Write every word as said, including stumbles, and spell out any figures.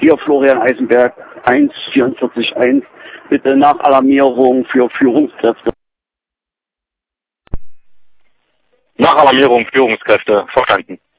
Hier Florian Eisenberg, eins vierundvierzig eins, bitte nach Alarmierung für Führungskräfte. Nach Alarmierung Führungskräfte, verstanden.